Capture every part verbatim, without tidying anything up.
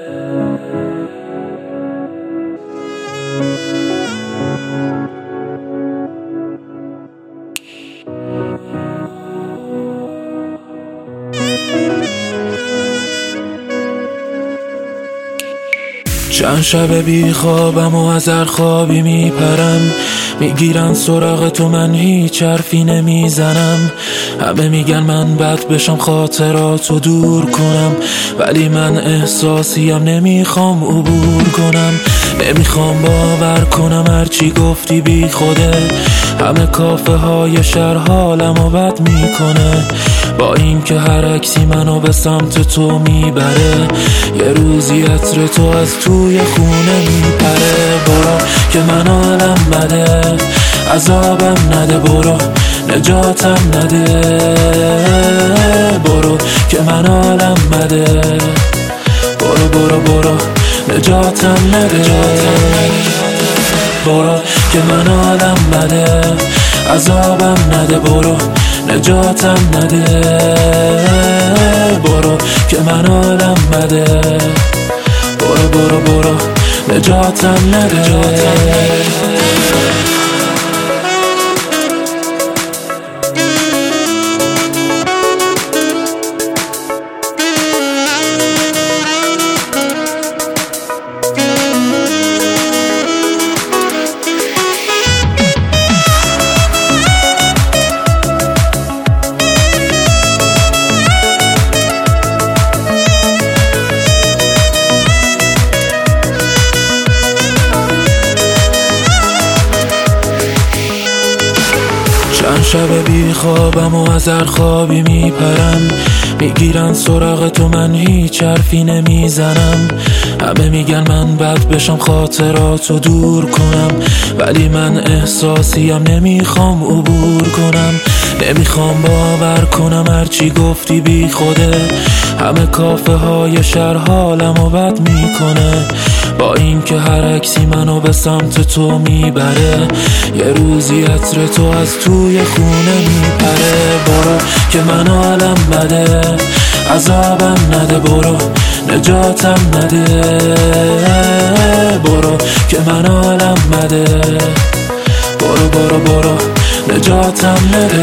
چند شب بی خوابم و از هر خوابی میپرم، میگیرن سراغ تو من هیچ حرفی نمیزنم. همه میگن من بد بشم خاطراتو دور کنم، ولی من احساسیم نمیخوام عبور کنم. نمیخوام باور کنم هرچی گفتی بی خوده، همه کافه های شهر حالمو بد میکنه. با این که هر عکسی منو به سمت تو میبره، یه روزی عطر تو از توی خونه میپره. برو که من حالم بده، عذابم نده، برو نجاتم نده. برو که من حالم بده، برو برو برو نجاتم نده. برو که من حالم بده، عذابم نده، برو نجاتم نده. برو که من حالم بده، برو برو برو نجاتم نده. چند شب بی خوابم و از هر خوابی میپرم، میگیرن سراغ تو من هیچ حرفی نمیزنم. همه میگن من بد بشم خاطراتو دور کنم، ولی من احساسیم نمیخوام عبور کنم. نمیخوام باور کنم هرچی گفتی بی خوده، همه کافه های شهر حالمو بد میکنه. با این که هر عکسی منو به سمت تو میبره، یه روزی عطر تو از توی خونه میپره. برو که من حالم بده، عذابم نده، برو نجاتم نده. برو که من حالم بده، برو برو برو نجاتم نده.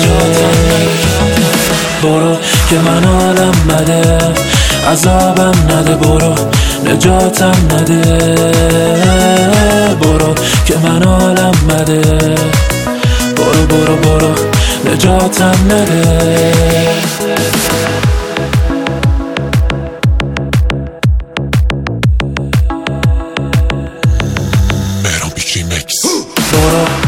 برو که من حالم بده، عذابم نده، برو نجاتم نده. برو که من حالم بده، برو برو برو نجاتم نده. مهران بیچی مکس. برو